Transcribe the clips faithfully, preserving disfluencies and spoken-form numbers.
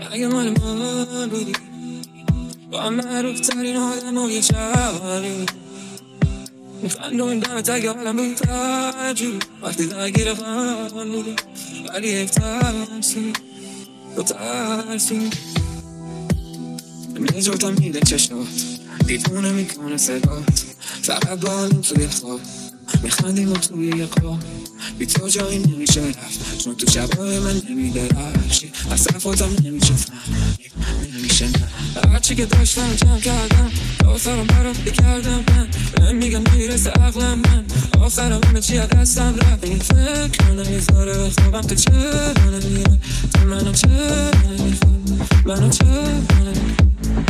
اگه مال ما بودی با هم معروف ترین آدم و یه شبری میخندو این دمت اگه حالم بود ترجور وقتی درگیر غم بودی ولی یک ترسی تو ترسی نجاتم میده چشمات دیدونه میکنه صدات فقط بالیم توی خواب میخندیم و توی یه خواب بی تو جایی نمیشه رفت چون تو شبای من نمیده رفشی از صرفاتم نمیشه فهمید نمیشه نه هرچی که داشتم جمع کردم آخرم برات بکردم من بهم میگم میرسه عقلم من آخرم همه چی از دستم رفت این فکر منو میذاره به خوابم تو چرا نمیاد تو منو چرا نمیخواد منو چرا نمیخواد.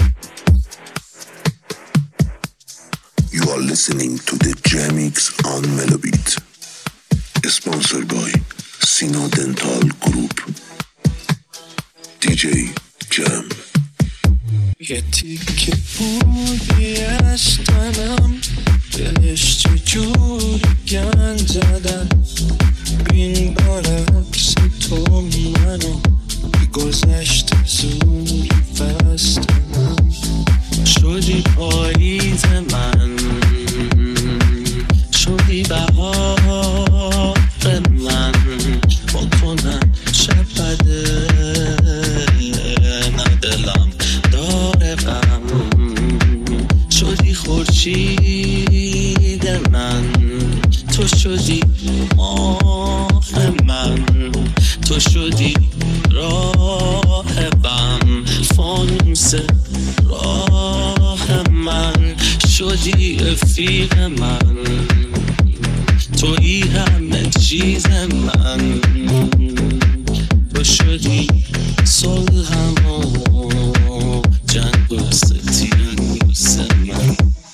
You are listening to the Jamix on Melobit, sponsored by Sino Dental Group. دی جی Jam. یه تیکه بودی از تنم دلش چجوری گند زدن بین برعکس تو منو بی گذشت زوری فستنم شدی پاییز من شدی بهار من با تو نه شب بده نه دلم داره غم شدی خورشید من تو شدی ماه من تو شدی راه بم فانوس راه من شدی رفیق من تویی همه چیز من تو شدی صلحم و جنگ و ستیرم من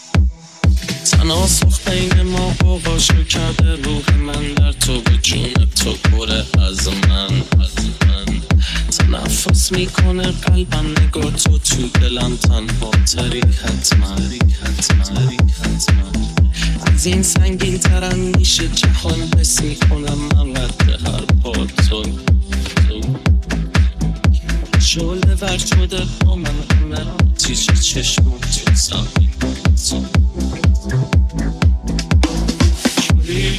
تناسخ بین ما قواشو کرده روح من در تو به جون تو پره از من از من تنفس میکنه قلبم نگاه تو تو دلم تنها تری حتما حتما حتما از این سنگین ترم میشه جهان حس میکنم من قد هر پا تو شعله ور شده با من همه تیش چشم تو سامی تو شوری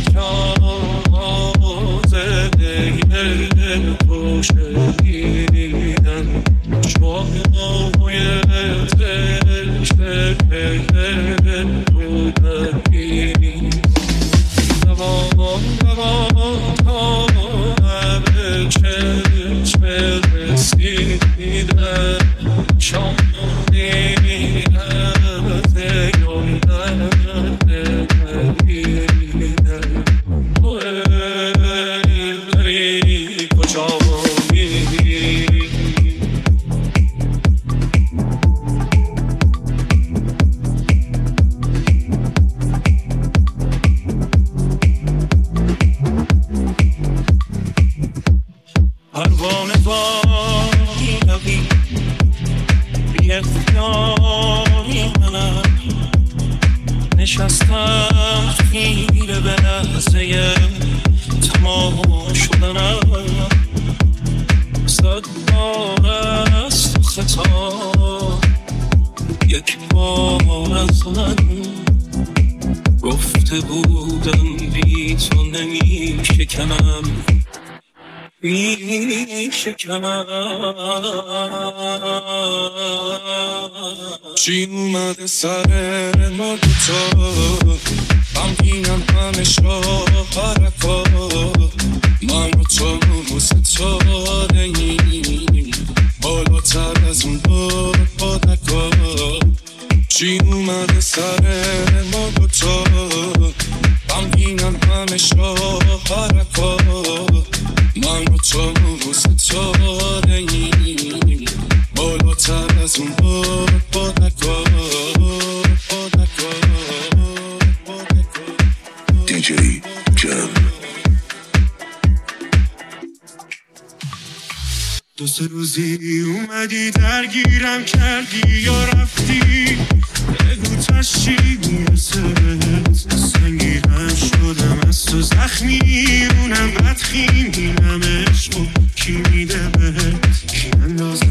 کازده یه پوشیدن شوهای تشته بودنی دوام دوام تا همه چشم رسیدن شامونی از یادن بریدن توی بری کجا میری پروانه بایی نبی بی اختیاری منم نشستم خیره به لحظه تمام شدنم صد بار از تو خطا یک بار از من گفته بودم بی تو نمی شکنم بی شکنم چی اومده سر ما دوتا غمگینم همه شاهرکا من و تو و ستاره ایم بالاتر از اون بادکا چی اومده سر ما دوتا غمگینم همه شاهرکا من و تو و ستاره ایم بالاتر از اون بادکا دی جی Jam. دو سه روزی اومدی درگیرم کردی یا رفتی بگو تشی میرسه سنگیرم شدم از تو زخمی اونم بدخیمینم عشق و کی میده بهت کی اندازه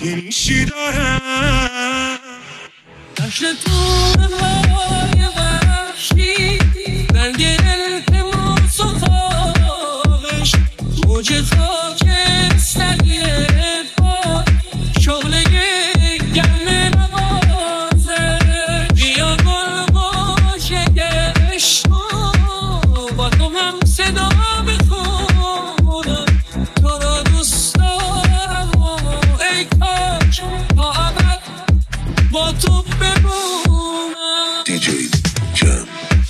نیشی دارم دشت تون های وحشی در التماس و خواهش موج خاکستری پا شغل گرم نوازه بیا گل باشه عشق با تو هم صدا بخونم تو را دوست دارم ای کاش تا ابد با تو بمونم. دی جی جم.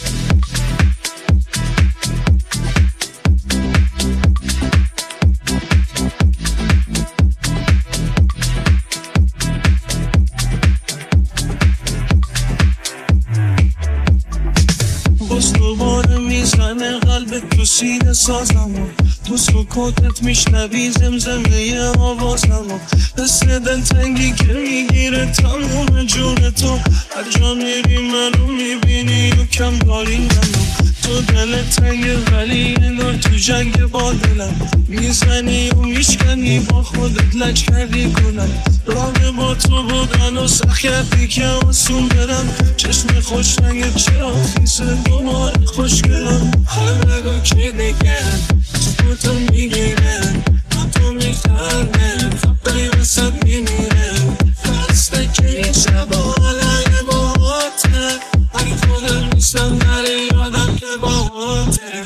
باز دوباره میزنه قلب تو سینه سازم تو سکوتت میشنوی زمزمه آوازم حس دلتنگی که میگیره تموم جون تو هر جا میری منو میبینی و کم داری منو تو دلت تنگه ولی انگار تو جنگ با دلم میزنی و میشکنی با خودت لج کردی کنم راه با تو بودن و سخت کردی که آسون برم چشم خوش رنگت چرا خیسه دوباره خوشگلم هر نگاه که نگرم تو تو میگیرم تو میخرمه ولی وسط میمیرم بسته که این شبا علایه باهاته اگه خودم نیستم نره یادم که باهاته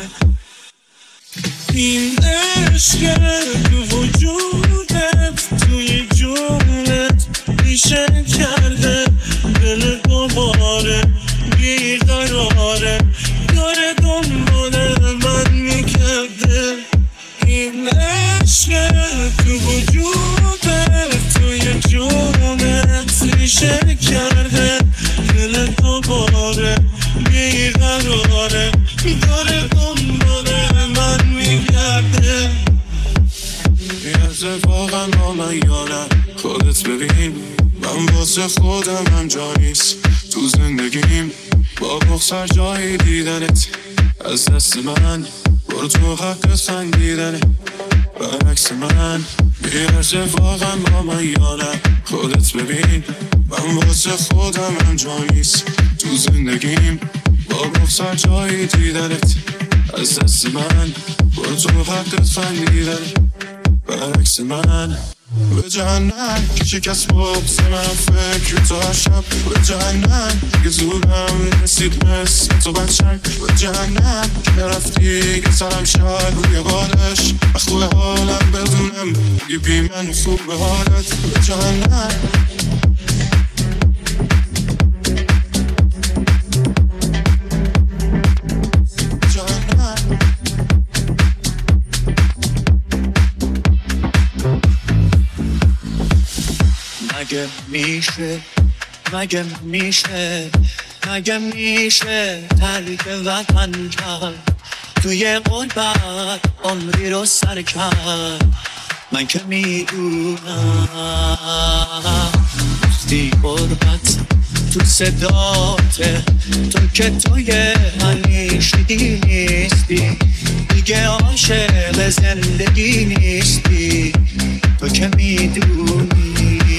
این عشقه تو وجودت توی جونت ریشه کرده دل دوباره بیقراره داره دنباله من میگرده این عشقه تو وجودت توی جونت ریشه کرده دل دوباره بیقراره داره دنباله من میگرده بیازه واقعا با من یانم خودت ببین من واسه خودم هم جا نیست تو زندگیم با بخسر جایی دیدنت از دست من برو تو حق خندیدنه برعکس من بیارزه واقعا با من یانم خودت ببین من واسه خودم هم جا نیست تو زندگیم با بخسر جایی دیدنت از دست من برو تو حق خندیدنه برعکس من به جهنم که شکست بغز من فکر تا شب به جهنم که زورم رسید مثل تو بچک به جهنم که نرفتی که سرم شد روی قالش خوب حالم بدونم بگی بی من خوب به حالت به جهنم مگه میشه مگه میشه مگه میشه ترک وطن کرد توی غربت عمری رو سر کرد من که میدونم گفتی غربت تو صداته تو که توی همیشگی نیستی دیگه عاشق زندگی نیستی تو که میدونی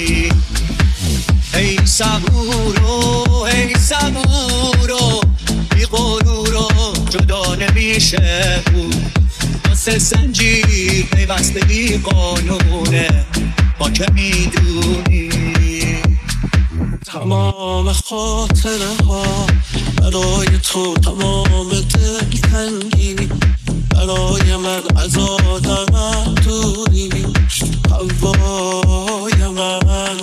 ای صبورو ای صبورو بی غرورو جدا نمیشه بود واسه زنجیر پیوستگی قانونه با که میدونی تمام خاطره ها برای تو تمام دلتنگی برای من از آدم دوری هوای من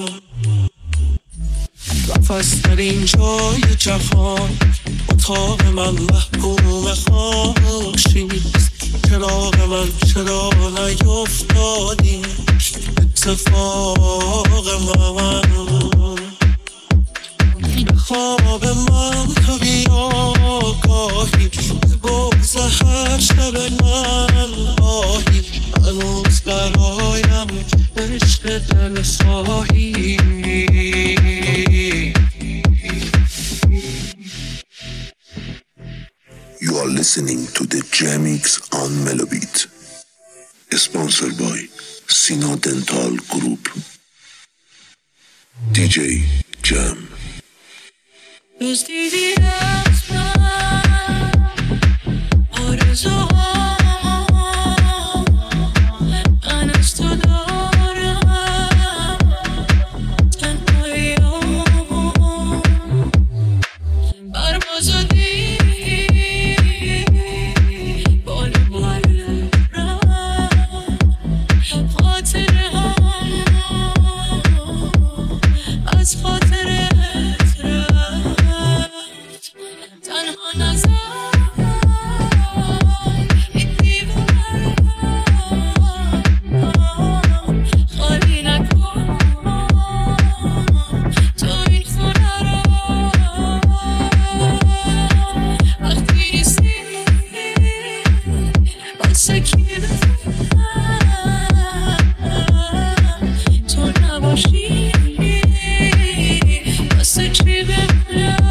نفس در این جای جهان اتاق من محکوم خاموشیست چراغ من چرا نیفتادی اتفاق من به خواب من تو بیا گاهی بغض هر شب من آهی هنوز برایم عشق دل خواهی You are listening to the Jamix on Melobit, sponsored by Sino Dental Group. دی جی جم. روز دیدی از من آرزوها من از تو دارم تنهایی‌ها بربازادی بال بال رفت خاطره ها از خاطرت رفت تنها نزن این دیوار خالی نکن تو این خونه را وقتی نیستی واسه کی تو نباشی واسه چی بمونم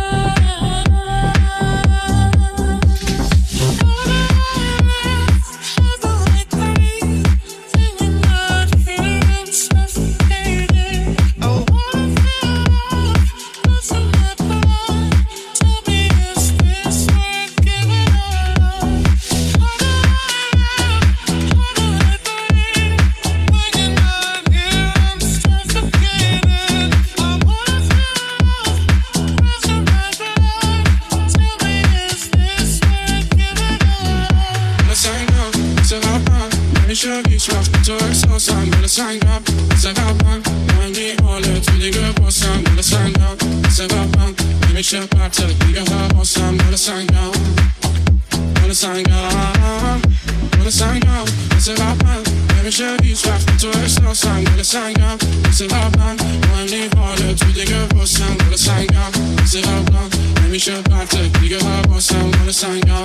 همیشه هیچ وقت تو احساسم دل سنگم سببم رنگی حاله تو دیگه باسم دل سنگم سببم نمیشه پرته دیگه حواسم دل سنگم دل سنگم دل سنگم سببم نمیشه هیچ وقت تو احساسم دل سنگم سببم رنگی حاله تو دیگه باسم دل سنگم سببم نمیشه پرته دیگه حواسم دل سنگم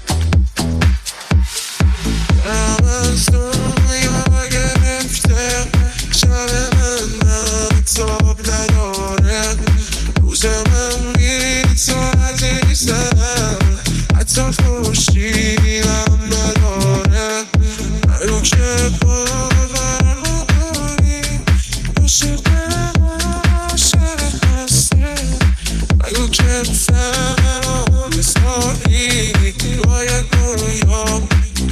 I'm a story I گرفته شب من من تاب نداره روز من میری تو عزیزم حتی خوشیلم نداره نگو که باور نکنی عاشق عاشق هسته نگو که فهم سایی باید رویام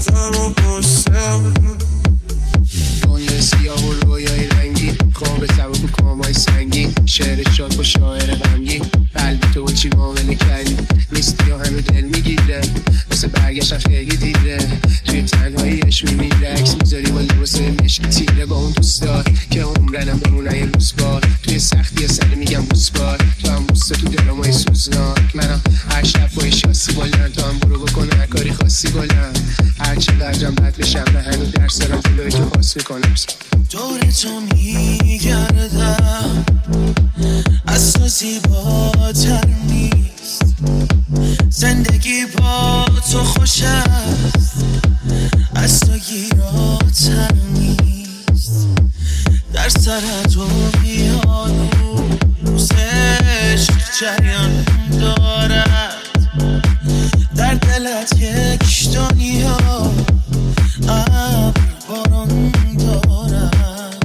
دنیا سیاه و رویای رنگی خواب سبک و کامای سنگی شعر شاد با شاعر غمگی قلب تو چی معامله کردی نیستی یا همه دل میگیره واسه برگشتن خیلی دیره توی تنهاییش میمیره عکس میذاری با لباس مشکی تیره با اون دوستار که عمرنم بمونن یه روز بار توی سختی سر میگم بوس بار تو هم بوسته تو درامای سوزناک منم هر شب با شاسی بلند تو هم برو بکن هر کاری خاصی گلم هر چقدرم بد بشم به هنو درس دارم جلوی تو پاس میکنم دور تو میگردم از تو زیباتر نیست زندگی با تو خوش است از تو گیراتر نیست در سر تو میاد روز عشق جریان دارد در دلت یک دنیا ابر باران دارد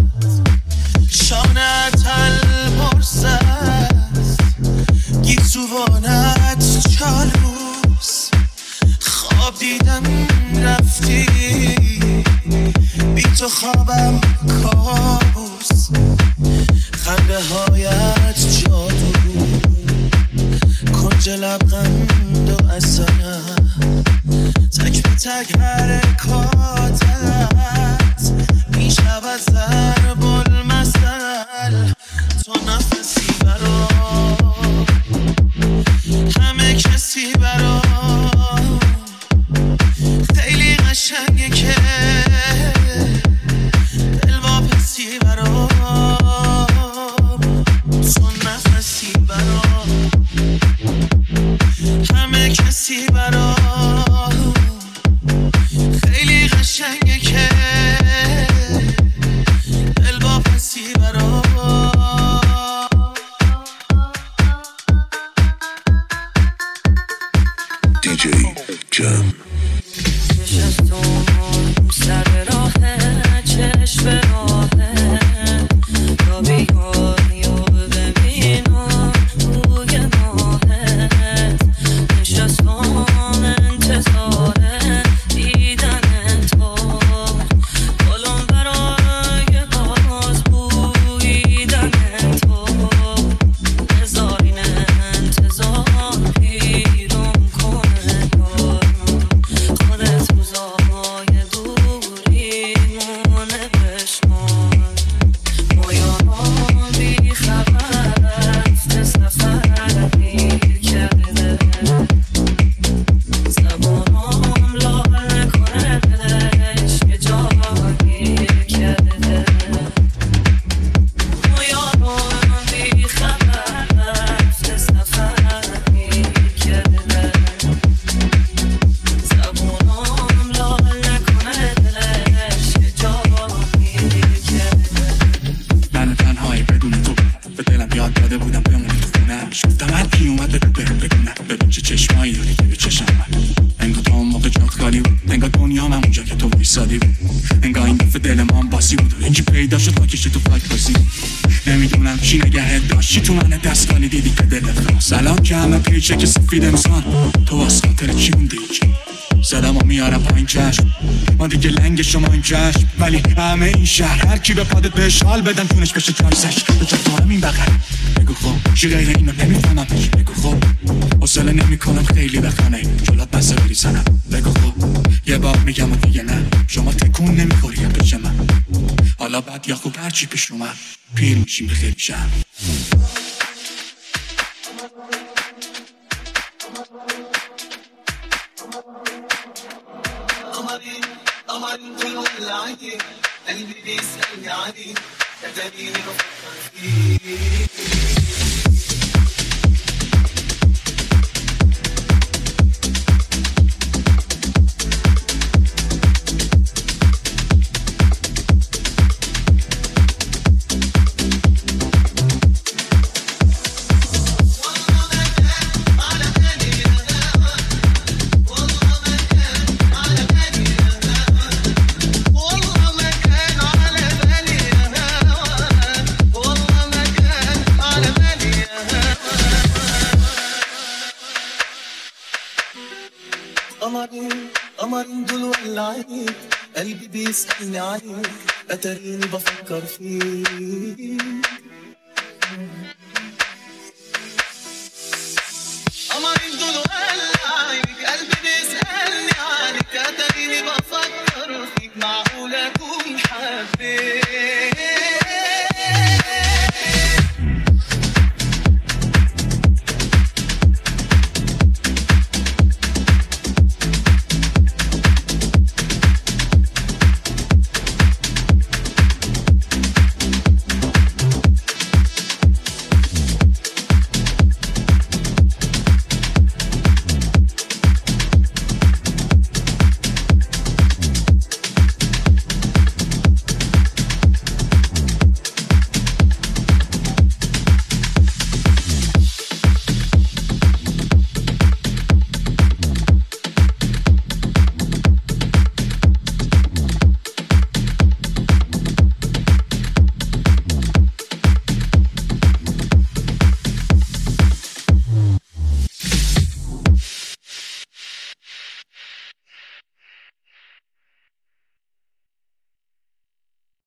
شانت البرز است گیسوانت چالوس خواب دیدم رفتی بی تو خوابم کابوس خنده هایت جادو کنج لبخند و اصلا تک به تک حرکاتت میشود ضرب المثل تو نفسی برا همه کسی برا خیلی قشنگه که دل واپسی برا تو نفسی برا همه کسی برا خیلی قشنگه که دل واپسی برا دی جی جم. نشستم سر راه چشم راهه تا بیای و چی تو من دستگانی دیدی که دل فراس الان که همه پیچه که سفید امسان تو از خاطر چی موندی زدم و میارم پایین چشم ما دیگه لنگ شما این چشم ولی همه این شهر هر کی به پادت بهش حال بدن تونش بشه جایزش تو چه تو همین بغل بگو خب چی غیر اینو نمیفهمم بگو خب حوصله نمیکنم خیلی بخنه جلات بسه بری سنم بگو خب یه بار میگم و دیگه نه شما تکون نمیخوری یا پیش من حالا بد یا خوب هرچی پیش اومد پیر میشیم به خیلی شهر قمري قمري كل عيني قلبي بيسألني عليك تدريني بفكر فيك قمري قمري دول ولا عينيك قلبي بيسألني عليك أتريني بفكر فيك قمري دول ولا عينيك قلبي بيسألني عليك أتريني بفكر فيك معقولة